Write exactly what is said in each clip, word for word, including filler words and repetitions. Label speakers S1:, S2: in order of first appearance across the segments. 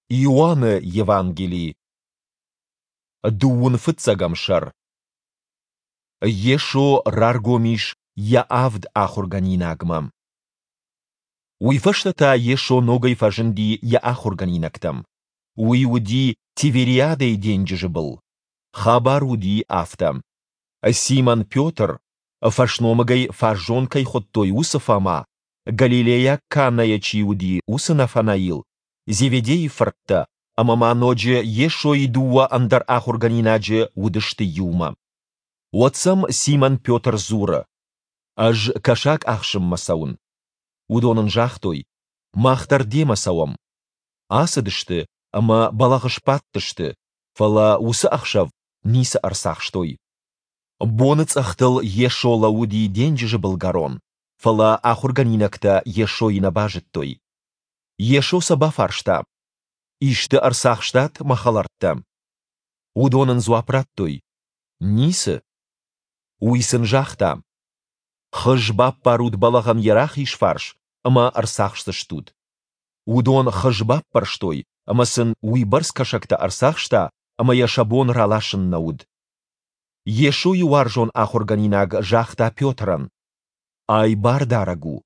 S1: Иоанны Евангелии. Дуун фыцагамшар. Ешо раргомиш я авд ахурганинагмам. Уйфаштата ешо ногой фажинди я ахурганинактам. Уиуди тивериадей деньджи был. Хабаруди автам. Симон Петр фашномагай фажонкой хоттой усафама. Галилея каная чиуди усанафанаил. Зеведей фарта. Амама ноджи ешо идуа андар ахурганинаджи удышты юма. Уатсам Симон Петр зура. Аж кашак ахшым масаун. Удонын жахтой. Махтар демасауам. Асыдышты, ама балағышпаттышты. Фала усы ахшав, нисы арсахштой. Боныц ахтыл ешо лауди денджи былгарон. Фала ахурганинакта ешо инабажыттой. Ешо сабафаршта. Ишты арсахштат махалартта. Удонын зуапраттой. Нисы. Уйсын жахта. Хыжбап паруд балаган ярах ишфарш, ама арсахштыштуд. Удон хыжбап парштой, ама сын уйбарс кашакта арсахшта, ама яшабон ралашын науд. Ешо юаржон ахурганинаг жахта Петран. Ай бардарагу.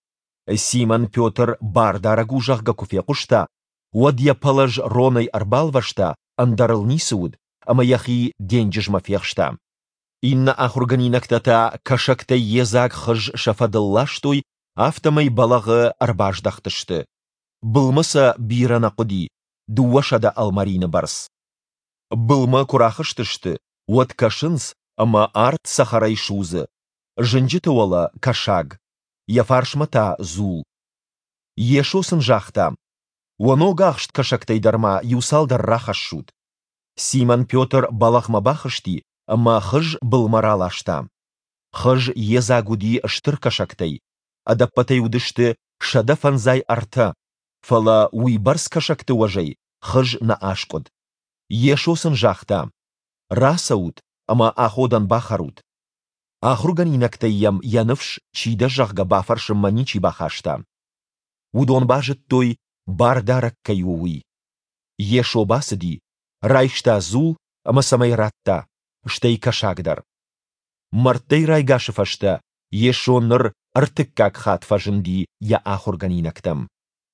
S1: Симон Петр бардарагу жахга куфе кушта, уадья палаж роной арбалвашта, андарыл нисуд, ама яхи денджиж мафехшта. Инна ахурганинактата кашакта езак хыж шафадыллаштой автомай балағы арбаждақтышты. Былмыса бирана қуди, дуашада алмарины барс. Былма курахыштышты, уат кашынс, ама арт сахарай шузы. Жынжыты ола кашаг, яфаршмата зул. Ешосын жахта. Уано гахшт кашактай дарма юсалдар рахашшут. Симон Петр балахма бахышти, ама хыж былмаралашта. Хыж езагуди штыр кашактай. Адаппатай удышты шада фанзай арта. Фала уйбарс кашакты важай, хыж на ашкод. Ешосын жахта. Расаут, ама аходан бахарут. Ахурганинактайям яныфш чида жахга бафаршым маничи бахашта. Удон бажыт той бардарак каюуи. Ешо басыди, райшта зул, ама самай ратта. Штей кашагдар. Мартей райгашыфашта, ешо ныр артыккак хат фажынди я ахурганинактам.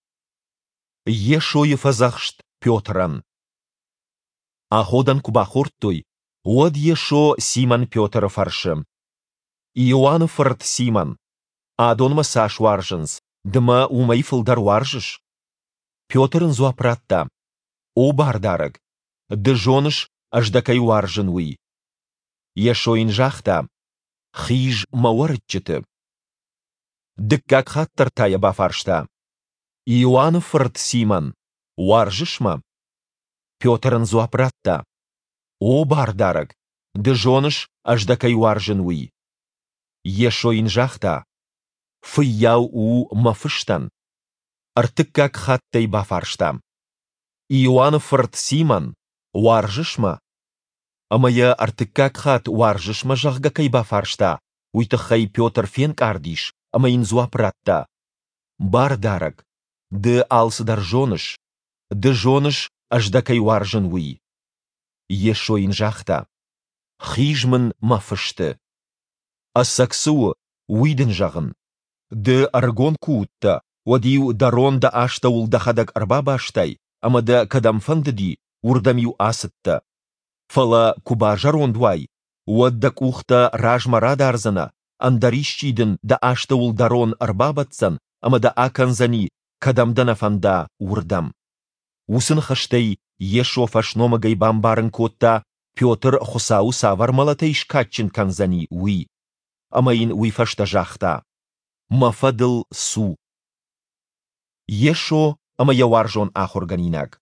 S1: Ешо ефазахшт Петран. Аходан кубахурттой, од ешо Симон Петр фаршым. Иоанн фарт Симон. Адон масаш варжынс, дыма умайфылдар варжыш. Петрын зуапратта. О бардарык, дыжоныш аждакай варжын уй. Ешоин жахта. Хиж мауарытчыты. Дыккак хаттар тая бафаршта. Иоанн фарт Симон. Варжышма? Петрын зуапратта. О бардарык, дыжоныш аждакай варжын уй. Ешоин жахта. Фыяу у мафыштан. Артыккак хаттай бафаршта. Иоанн фарт Симон. Варжышма? Амая артыккак хат варжышма жахга кайба фаршта. Уйтахай Петр фен кардиш, амаин зуапратта. Бардарак. Ды алсыдар жоныш. Ды жоныш аждакай варжын уй. Ешоин жахта. Хижмын мафышты. Ассаксуы уйдын жағын. Ды аргон куутта. Вадиу дарон да ашта улдахадак арба баштай. Амада кадамфандыди урдамю асытта. Фала куба жарон дуай. Уаддак ухта ражмара дарзана. Андарищидын да ашта улдарон арба батсан. Амада аканзани кадамдана фанда урдам. Усын хаштай ешо фашномагай бамбарын котта. Петр хусау савар малатай шкатчин канзани уи. Амаин уйфашта жахта. Мафадыл су. Ешо амая варжон ахурганинак.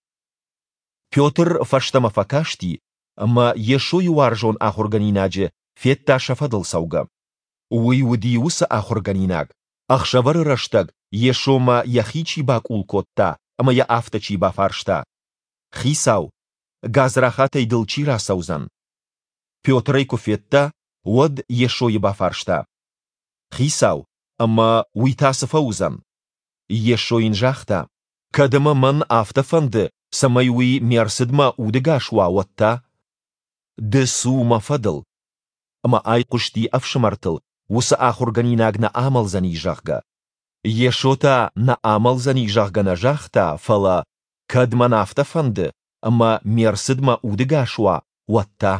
S1: Петр фаштама факашти, ама ешо юаржон ахурганинаджи фетта шафадыл сауга. Уи удиуса ахурганинак. Ахшавары раштаг ешо ма яхичи бак улкотта, ама я автачи бафаршта. Хисау, газрахатай дылчи расаузан. Петрай куфетта, уад ешо ебафаршта. Хисау, ама уитаса фаузан. Ешоин жахта. كدما من آفتفند سميوي ميرسدما ودقاشوا وطا دسو ما فضل أما آي قشتي أفشمرتل وس آخر غنيناغ نا عمل زني جاغا يشوتا نا عمل زني جاغا نجاختا فلا كدما نافتفند أما ميرسدما ودقاشوا وطا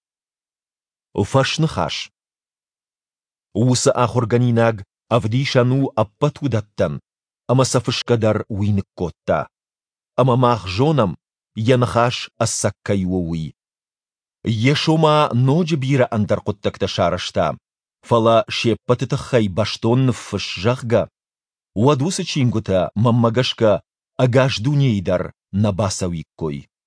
S1: وفش نخاش وس آخر غنيناغ أفديشانو أبتو دتن أما سفش قدر وينكوتا أما ماخ جونم ينخاش السكيووي يشوما نوج بيرا أندر قدتك تشارشتا فلا شيبت تخي باشتون فش جاغا ودوس چينغوتا ممغشكا أغاش دونيدر نباسويكوي